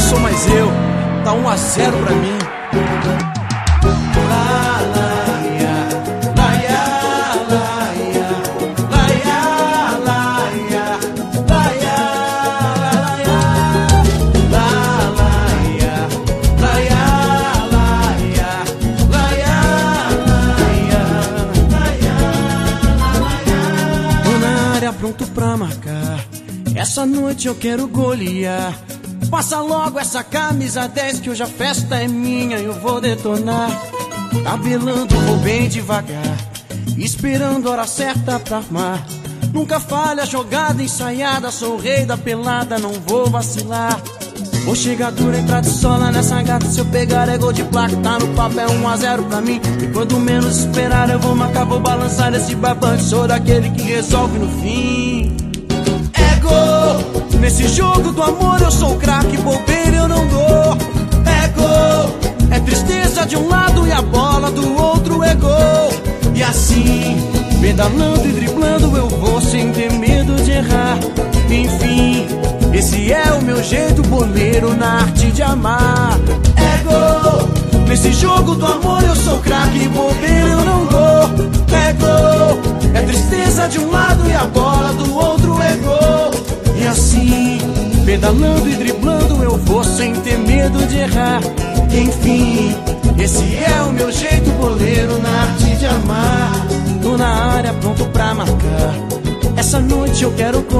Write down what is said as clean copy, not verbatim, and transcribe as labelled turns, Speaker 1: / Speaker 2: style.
Speaker 1: sou mais eu. Tá 1-0 pra mim. Pronto pra marcar, essa noite eu quero golear. Passa logo essa camisa 10 que hoje a festa é minha, eu vou detonar. Tabelando vou bem devagar, esperando a hora certa pra armar. Nunca falha a jogada ensaiada, sou o rei da pelada, não vou vacilar. Vou chegar dura, entrar de sola nessa gata, se eu pegar é gol de placa, tá no papel 1-0 pra mim. E quando menos esperar eu vou marcar, vou balançar esse barbante, sou daquele que resolve no fim. É gol! Nesse jogo do amor eu sou craque, bobeira eu não dou. É gol! É tristeza de um lado e a bola do outro é gol. E assim, pedalando e driblando eu vou sem ter medo de errar. Enfim, esse é o meu jeito boleiro na arte de amar. É gol! Nesse jogo do amor eu sou craque, bobeira eu não dou. É gol! É tristeza de um lado e a bola do outro é gol. E assim, pedalando e driblando eu vou sem ter medo de errar. Enfim, esse é o meu jeito boleiro na arte de amar. Tô na área pronto pra marcar, essa noite eu quero